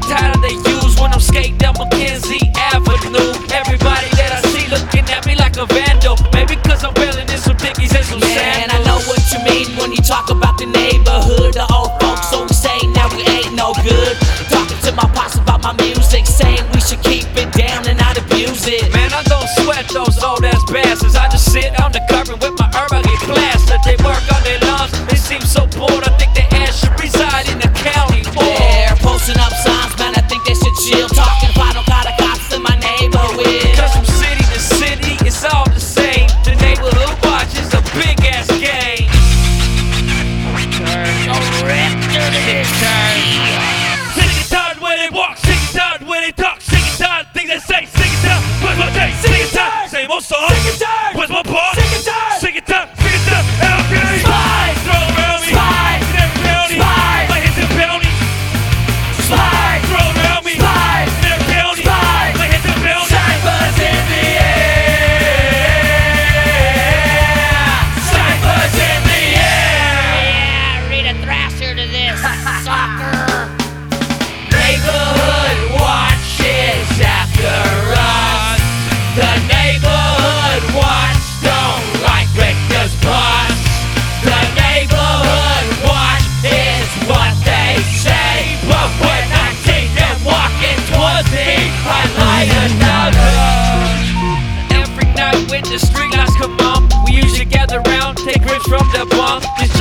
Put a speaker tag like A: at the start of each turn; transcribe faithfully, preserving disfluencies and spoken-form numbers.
A: title they use when I'm skating down Mackenzie Avenue. Everybody that I see looking at me like a vandal. Maybe cause I'm bailing in some dickies and some
B: Man,
A: sandals.
B: I know what you mean when you talk about the neighborhood. The old folks always saying that we ain't no good. Talking to my pops about my music, saying we should keep it down and not abuse it.
A: Man, I don't sweat those old ass bastards. I just sit on the curb with my herb, I get plastered. They work on their lungs, they seem so bored. I think their ass should reside in the county.
B: They're posting up signs, man, I think they should chill. Talking about no kind of cops in my neighborhood.
A: Cause from city to city, it's all the same. The neighborhood watch is a big ass game. Sick and tired when they walk, sick and tired when they talk, sick and tired things they say, sick and tired, where's my day? Sick and tired, same old song, sick and tired, where's my bar? Sick and tired, sick and tired, sick and tired, L K Spies, throw around me, Spies, in every county, Spies, like hits and bounty, Spies, throw around me, Spies, in every county, Spies, like hits and bounty, Cyphers in the air, Cyphers in the air.
C: Yeah, read a thrasher to this. Soccer.
A: Neighborhood watch is after us. The neighborhood watch don't like Richter's bus. The neighborhood watch is what they say, but when I see them walking towards me, I light another. Every night when the street lights come on, we usually gather round, take rips from the bump. This